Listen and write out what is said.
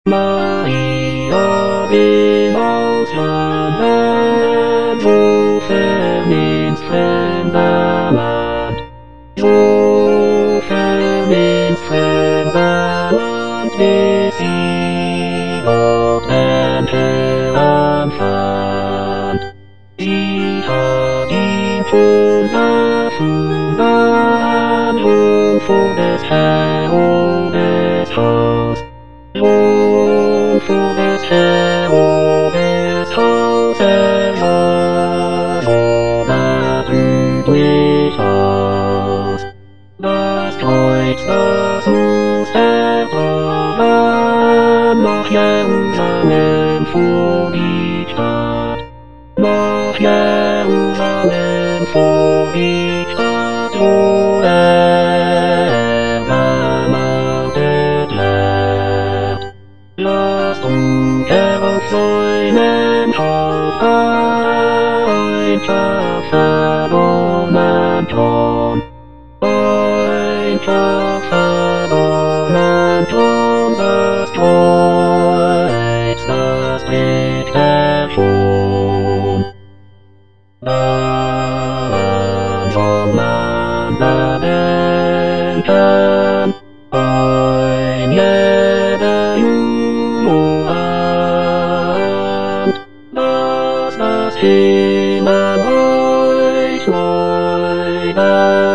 Maria will auswandern, so fern ins fremde Land. So fern ins fremde Land, bis sie dort entfernt fand. Sie hat ihn schon gefunden, und vor des Herodes Haus. Und vor des Herodes Haus, sah so betrüblich aus. Das Kreuz, das musste tragen, nach Jerusalem vor die Stadt. Nach Jerusalem vor die Stadt, wo bemaltet wird. Lasst umkehr auf seinem Haupt ein verdorbenen Thron. Ein verdorbenen Thron, das Kreuz, das trägt schon. Dann soll man bedenken, ein jeder Jugendland, dass das Himmelreich neu